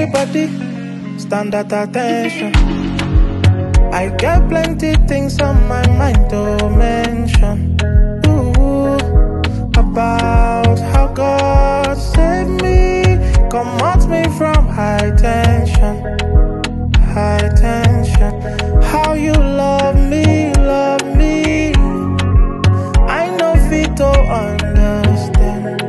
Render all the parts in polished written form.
Everybody stand at attention. I get plenty things on my mind to mention. Ooh, about how God saved me, comfort me from high tension, high tension. How you love me, love me. I know fit to understand.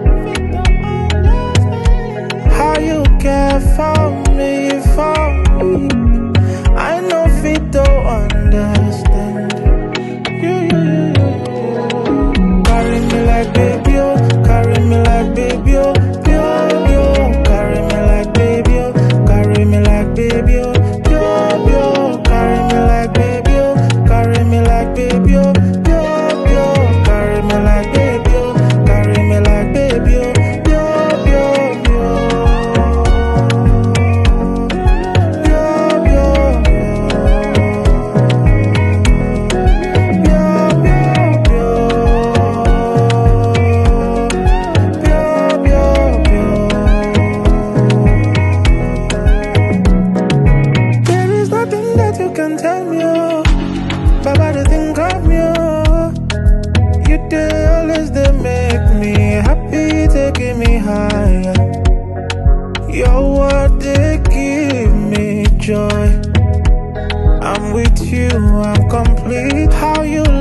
How you care for me, for me. I know fit to understand. You. Carry me like baby, oh. Carry me like baby, oh. Yo. Carry me like baby, oh. Carry me like baby, oh. Yo. Carry me like baby, oh. Carry me like baby, oh. Yo. Carry me like baby, oh. Carry me like baby, oh. Can tell me, oh, Baba, they think of me, oh. You they always they make me happy, taking me higher. Your word they give me joy. I'm with you, I'm complete. How you